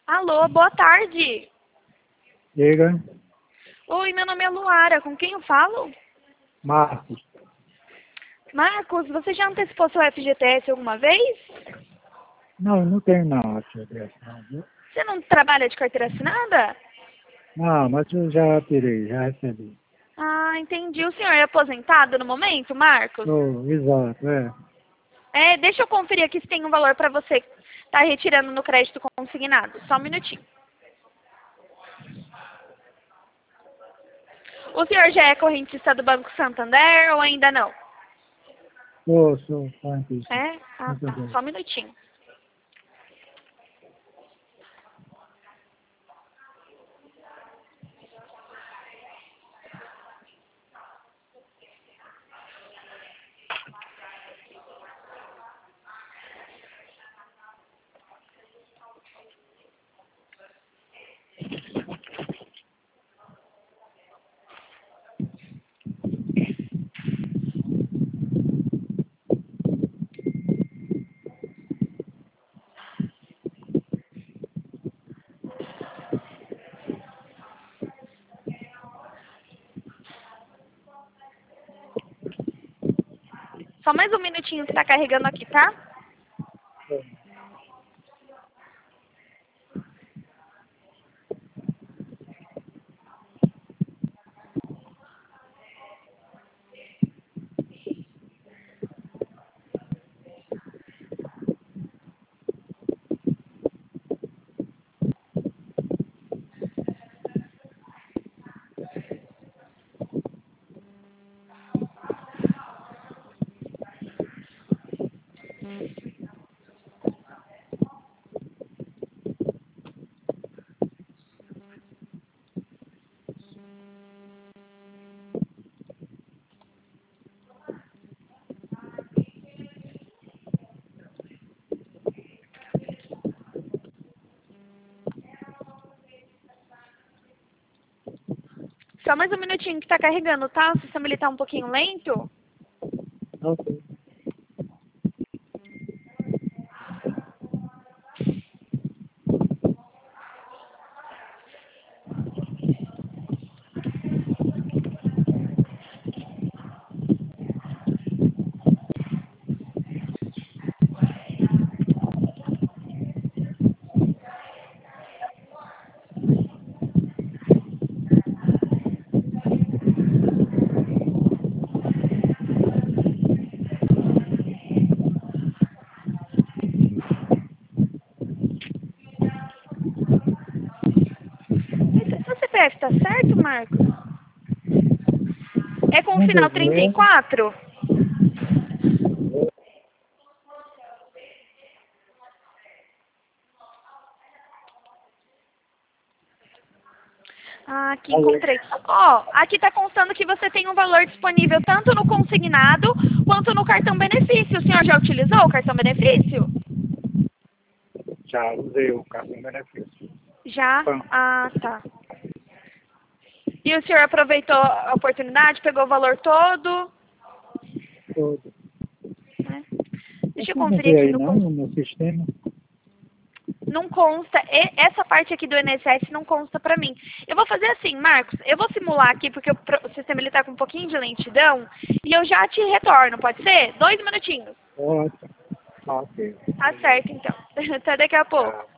Alô, boa tarde. Diga, Oi, meu nome é Luara. Com quem eu falo? Marcos. Marcos, você já antecipou seu FGTS alguma vez? Não, não tem não, FGTS não, viu? Você não trabalha de carteira assinada? Não, mas eu já tirei, já recebi. Ah, entendi. O senhor é aposentado no momento, Marcos? Exato, Deixa eu conferir aqui se tem um valor para você estar retirando no crédito consignado. Só um minutinho. O senhor já é correntista do Banco Santander ou ainda não? Sou correntista. É? Ah, Muito tá. bem. Só um minutinho. Só mais um minutinho que está carregando aqui, tá? Só mais um minutinho que está carregando, tá? O sistema ele tá um pouquinho lento. Ok. Seu CPF tá certo, Marcos? É com o Vamos final ver. 34? Ah, aqui Alô? encontrei. Ó, aqui tá constando que você tem um valor disponível tanto no consignado quanto no cartão benefício. O senhor já utilizou o cartão benefício? Já usei o cartão benefício. Já? Bom, Ah, tá. E o senhor aproveitou a oportunidade, pegou o valor todo? todo. Né? Deixa eu Você não conferir vê aqui aí no... não, no sistema? Não consta, essa parte aqui do INSS não consta pra mim. Eu vou fazer assim, Marcos, eu vou simular aqui porque o sistema ele tá com um pouquinho de lentidão e eu já te retorno, pode ser? 2 minutinhos. Ótimo. Ok. Tá certo, então. Até daqui a pouco. Tá.